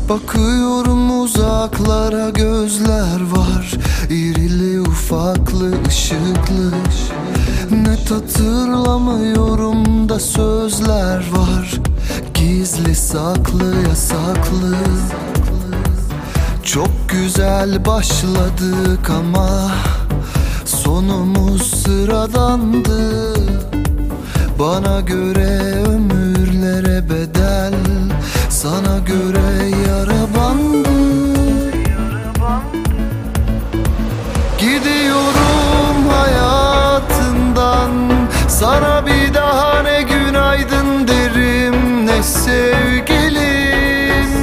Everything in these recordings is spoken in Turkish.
Bakıyorum uzaklara, gözler var, irili ufaklı, ışıklı. Net hatırlamıyorum da sözler var, gizli saklı, yasaklı. Çok güzel başladık ama sonumuz sıradandı. Bana göre ömürlere bedel, sana göre yara bandı. Gidiyorum hayatından, sana bir daha ne günaydın derim ne sevgilim.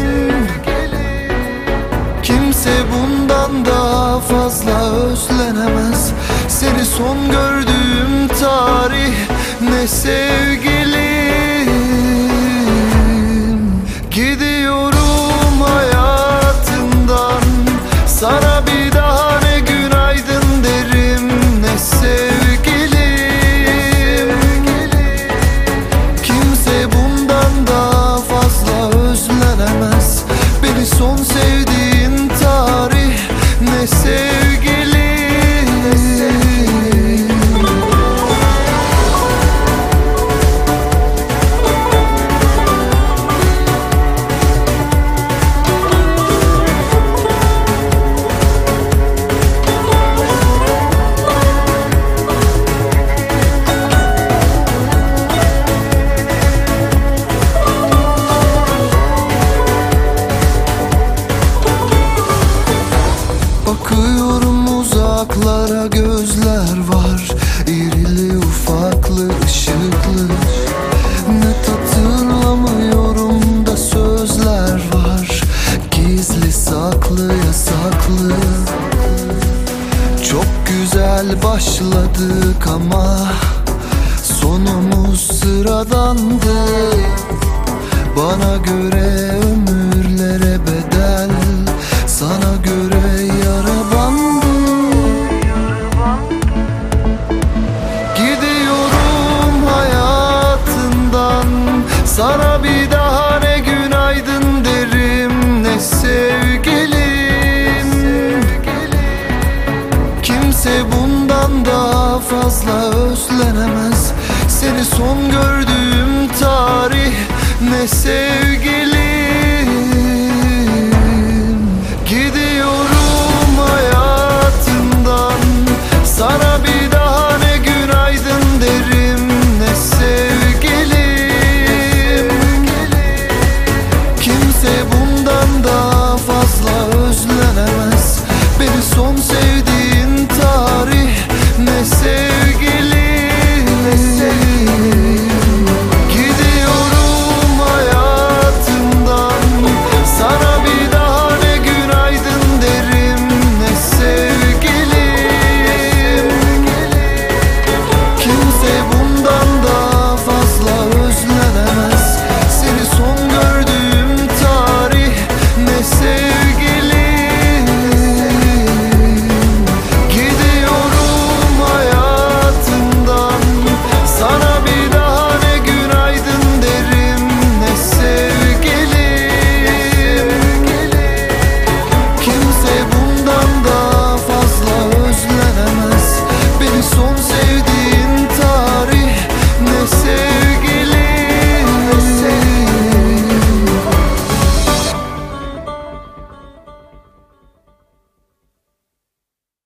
Kimse bundan daha fazla özlenemez, seni son gördüğüm tarih ne sevgilim. Gidiyorum hayatından, sana bir daha ne günaydın derim ne sevgilim. Kimse bundan daha fazla özlenemez, beni son sevdiğin tarih ne sevgilim. Bakıyorum uzaklara, gözler var, irili ufaklı, ışıklı. Net hatırlamıyorum da sözler var, gizli saklı, yasaklı. Çok güzel başladık ama sonumuz sıradandı. Bana göre ömürlere bedel, sana göre yara bandı. Gidiyorum hayatından, sana bir daha ne günaydın derim ne sevgilim. Kimse bundan daha fazla özlenemez, seni son gördüğüm tarih ne sevgilim.